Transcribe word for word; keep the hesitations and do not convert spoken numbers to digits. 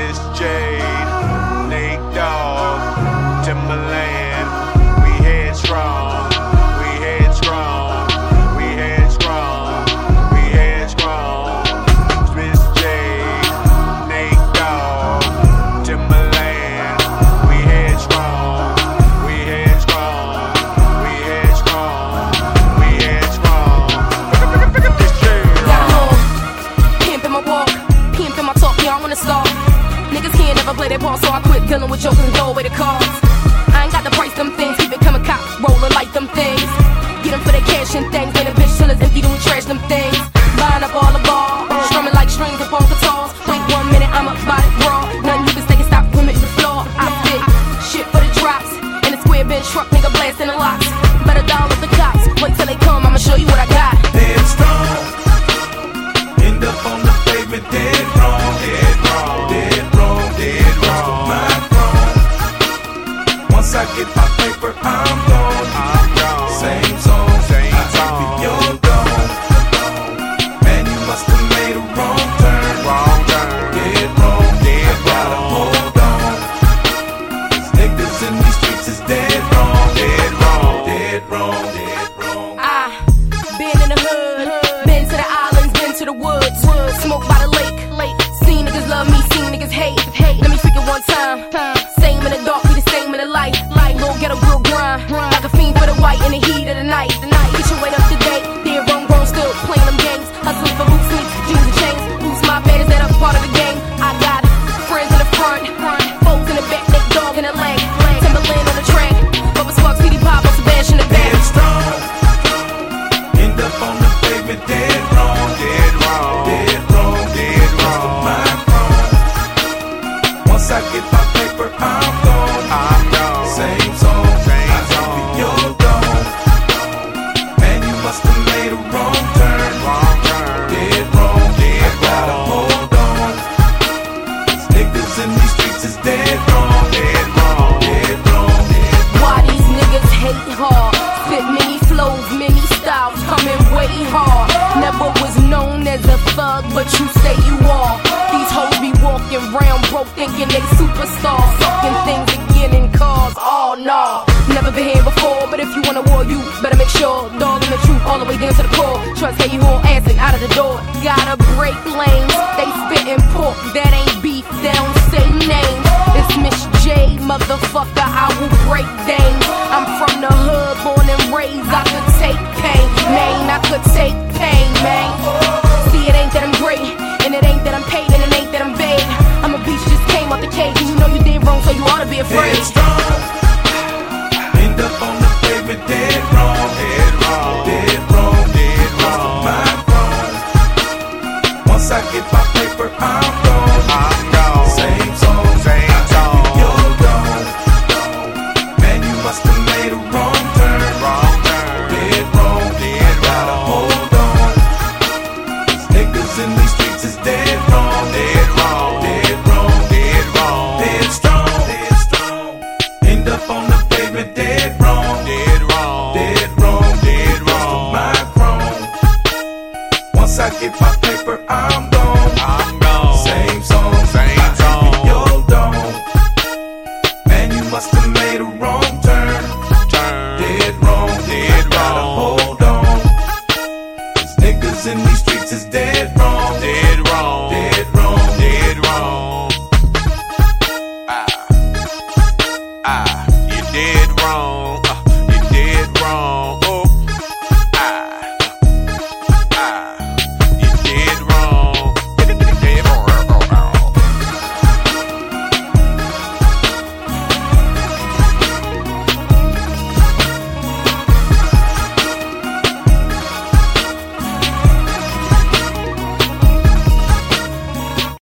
Miss Jade, Nate Dogg, Timberland. We headstrong, we headstrong, we headstrong, we headstrong. Miss Jade, Nate Dogg, Timberland. We headstrong, we headstrong, we headstrong, we headstrong. This Jade. Got home, pimp in my walk, pimp in my talk, yeah, I wanna start. Niggas can't never play their part, so I quit dealing with jokers and throw away the cards. I ain't got to price them things, keep it coming, cop rolling like them things. Get them for their cash and things, when the bitch till it's empty, then we trash them things. Line up all the ball, strumming like strings upon guitars. Wait one minute, I'm about it raw. Nothing you can say can stop grimming the floor. I fit shit for the drops, in a square bench truck, nigga blasting the locks. Better down with the cops, wait till they come, I'ma show you what I got. Dead strong, end up on the pavement, dead wrong, dead wrong, dead wrong, dead wrong. My wrong. Once I get my paper, I'm gone. I'm gone. Same song, Same I song. be you're gone. Man, you must have made a wrong turn. Wrong turn. Dead wrong, Dead I gotta wrong. hold on. These niggas in these streets is dead wrong, Dead wrong. dead wrong, dead wrong. I been in the hood, been to the islands, been to the woods, smoke by the lake, lake. Seen niggas love me, seen niggas hate, hate. Let me freak it one time. Same in the dark, be the same in the light. Light, little ghetto girl grind, like a fiend for the white in the heat of the night. The night, get your weight up to date. Dead wrong, wrong, still playing them games. Hustling for boots, sneaks, jeans and chains. Who's my bad? Is that a part of the game? I got friends in the front, foes in the back, Nick Dogg in the leg, Timberland on the track. Bubba Sparks, C D Pop, Sebastian in the back. Dead strong, end up on the pavement, dead wrong, Dead wrong. dead wrong, Dead wrong. my wrong. Once I get my paper, I'm gone. I'm gone. Same song, Same I song. be you're gone. Man, you must have made a wrong turn. Wrong turn. Dead wrong, Dead I gotta wrong. hold on. These niggas in these streets is dead wrong, Dead wrong. dead wrong, dead Why these niggas hate hard? Spit many flows, many styles, coming way hard. Never was known as a thug, but you say you are. These hoes be walking round broke, thinking they superstars. Sucking things again in cars, oh no. Never been here before, but if you want a war, you better make sure. Dog in the truth, all the way down to the core. Trust hey, you whole ass and out of the door. Gotta break lanes, they spitting pork, that ain't beef, they don't say names. It's Miss J, motherfucker, I will break names. I'm from the hood, born and raised, I could take pain, man, I could take pain, man. See, it ain't that I'm great, and it ain't that I'm paid, and it ain't that I'm vague. I'm a beast, just came out the cage, and you know you did wrong, so you ought to be afraid. Dead strong, end up on the pavement, dead wrong, Dead wrong. dead wrong, Dead wrong. my wrong. Once I get my paper, I'm gone. I'm gone. Same song, Same I song. be you're gone. Man, you must have made a wrong turn. Wrong turn. Dead wrong, Dead I gotta wrong. hold on. These niggas in these streets is dead